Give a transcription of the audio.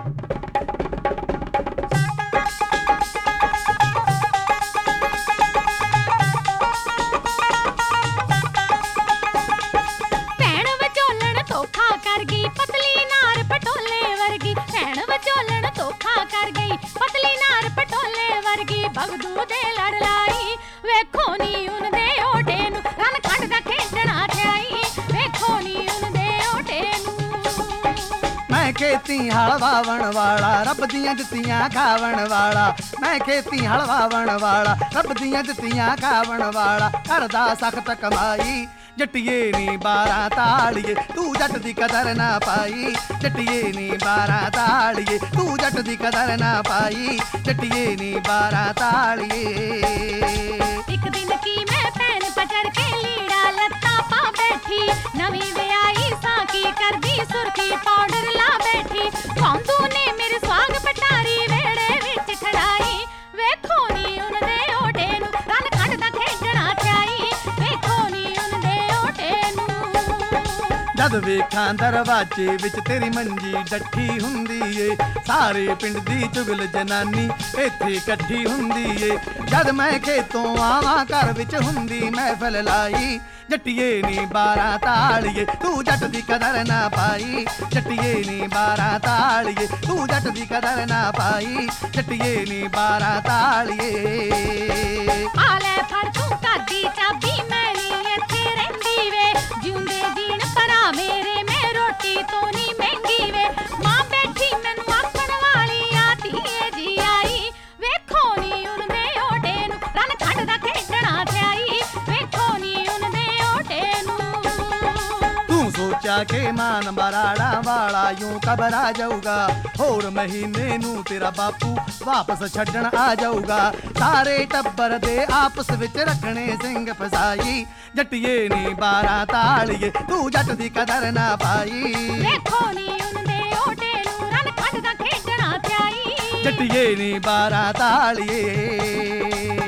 ਭੈਣ ਵਿਚੋਲਣ ਧੋਖਾ ਕਰ ਗਈ ਪਤਲੀ ਨਾਰ ਪਟੋਲੇ ਵਰਗੀ, ਭੈਣ ਵਿਚੋਲਣ ਧੋਖਾ ਕਰ ਗਈ ਪਤਲੀ ਨਾਰ ਪਟੋਲੇ ਵਰਗੀ, ਬਗਦੂ ਦੇ ਲੜ ਲਾਈ ਵੇਖੋ ਨੀ ਉਨ ਦੇ ਓਟੇ ਨੂੰ, ਰਨ ਖੰਡ ਦਾ ਖੇਡਣਾ ਥਿਆਈ ਵੇਖੋ ਨੀ ਉਨ ਦੇ ਓਟੇ ਨੂੰ। मैं खेती हल वावण वाला रब दियां दित्तियां खावण वाला, मैं खेती हल वावण वाला रब दियां दित्तियां खावण वाला, करदा सख्त कमाई जट्टिए नी 12 तालिए तू जट दी कदर ना पाई, जट्टिए नी 12 तालिए तू जट दी कदर ना पाई, जट्टिए नी 12 तालिए। एक दिन की मैं भैन पचर के लीड़ा लत्ता पा बैठी, नवी व्याई साकी कर दी सुर्खी पाउडर ला बैठी, कौंदू ने मेरे स्वाग पटारी वेड़े विच खड़ाई वेखो नी उन दे ओटे नू, रन खंड दा खेडना थिआई वेखो नी उन दे ओटे नू। जद वेखां दरवाजे विच तेरी मंजी डट्ठी हुंदी ए, सारे पिंड दी चुगल जनानी इत्थे इकट्ठी हुंदी ए, जद मैं खेतों आवां घर विच हुंदी महफिल लाई, जट्टिए नी 12 तालिए तू जट दी कदर ना पाई, जट्टिए नी 12 तालिए तू जट दी कदर ना पाई, जट्टिए नी 12 तालिए। आले फड़ तू कादी चाबी मैली इत्थे रहिंदी वे, जिउंदे जीण भरा मेरे मैं रोटी तो नी महंगी वे, मां बैठी मैनू आखण वाली आ धीए जी आई वेखो नी उन दे ओटे नू, रन खंड दा खेडना थिआई वेखो नी उन दे ओटे नू। तू सोचा के मान बराड़ा वाला यूं कब आ जाऊगा, होर महीने नू तेरा बापू वापस छड्डण आ जाऊगा, सारे टब्बर दे आपस विच रखने सिंग फसाई, जट्टिए नी 12 तालिए तू जट दी कदर ना पाई, वेखो नी उन दे ओटे नू, रन खंड दा खेडना थिआई जट्टिए नी 12 तालिए।